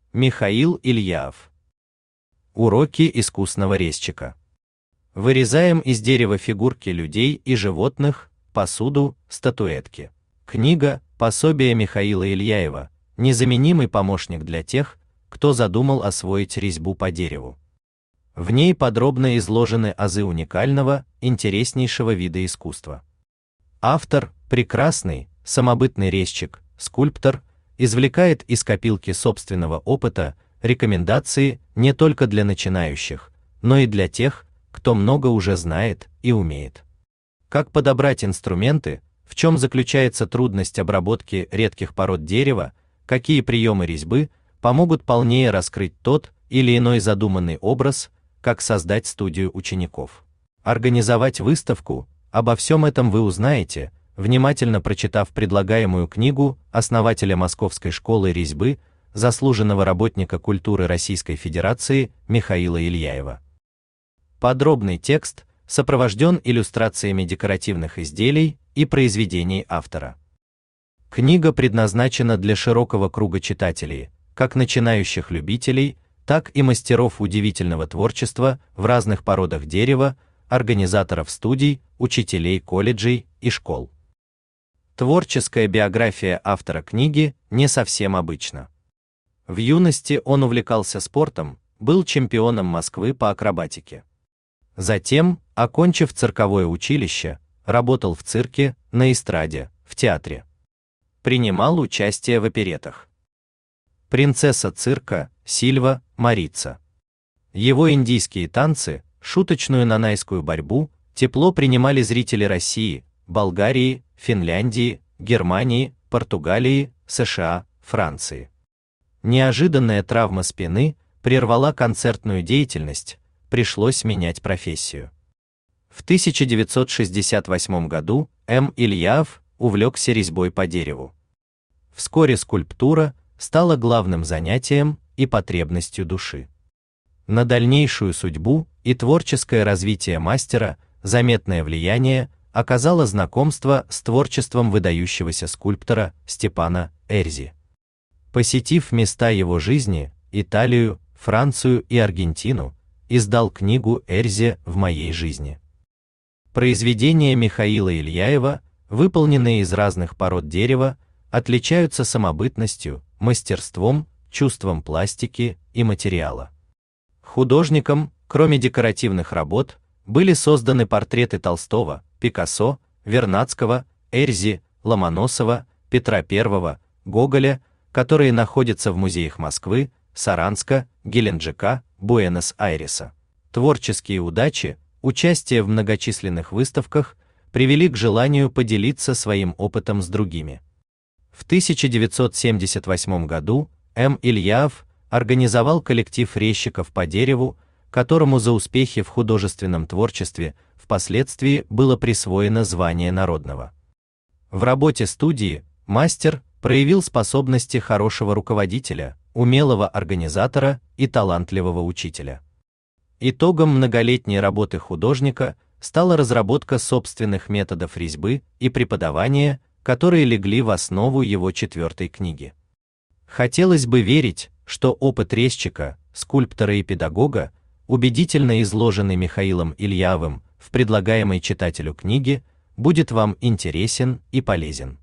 Михаил Ильяев. Уроки искусного резчика. Вырезаем из дерева фигурки людей и животных, посуду, статуэтки. Книга «Пособие Михаила Ильяева» – незаменимый помощник для тех, кто задумал освоить резьбу по дереву. В ней подробно изложены азы уникального, интереснейшего вида искусства. Автор, прекрасный, самобытный резчик, скульптор, извлекает из копилки собственного опыта рекомендации не только для начинающих, но и для тех, кто много уже знает и умеет. Как подобрать инструменты, в чем заключается трудность обработки редких пород дерева, какие приемы резьбы помогут полнее раскрыть тот или иной задуманный образ, как создать студию учеников. Организовать выставку, обо всем этом вы узнаете, внимательно прочитав предлагаемую книгу основателя Московской школы резьбы, заслуженного работника культуры Российской Федерации Михаила Ильяева. Подробный текст сопровожден иллюстрациями декоративных изделий и произведений автора. Книга предназначена для широкого круга читателей, как начинающих любителей, так и мастеров удивительного творчества в разных породах дерева, организаторов студий, учителей колледжей и школ. Творческая биография автора книги не совсем обычна. В юности он увлекался спортом, был чемпионом Москвы по акробатике. Затем, окончив цирковое училище, работал в цирке, на эстраде, в театре. Принимал участие в оперетах. Принцесса цирка, Сильва, Марица. Его индийские танцы, шуточную нанайскую борьбу тепло принимали зрители России, Болгарии, Финляндии, Германии, Португалии, США, Франции. Неожиданная травма спины прервала концертную деятельность, пришлось менять профессию. В 1968 году М. Ильяев увлекся резьбой по дереву. Вскоре скульптура стала главным занятием и потребностью души. На дальнейшую судьбу и творческое развитие мастера заметное влияние оказало знакомство с творчеством выдающегося скульптора Степана Эрзи. Посетив места его жизни, Италию, Францию и Аргентину, издал книгу «Эрзи в моей жизни». Произведения Михаила Ильяева, выполненные из разных пород дерева, отличаются самобытностью, мастерством, чувством пластики и материала. Художником, кроме декоративных работ, были созданы портреты Толстого, Пикассо, Вернадского, Эрзи, Ломоносова, Петра I, Гоголя, которые находятся в музеях Москвы, Саранска, Геленджика, Буэнос-Айреса. Творческие удачи, участие в многочисленных выставках привели к желанию поделиться своим опытом с другими. В 1978 году М. Ильяев организовал коллектив резчиков по дереву, которому за успехи в художественном творчестве впоследствии было присвоено звание народного. В работе студии мастер проявил способности хорошего руководителя, умелого организатора и талантливого учителя. Итогом многолетней работы художника стала разработка собственных методов резьбы и преподавания, которые легли в основу его 4-й книги. Хотелось бы верить, что опыт резчика, скульптора и педагога, убедительно изложенный Михаилом Ильяевым в предлагаемой читателю книге, будет вам интересен и полезен.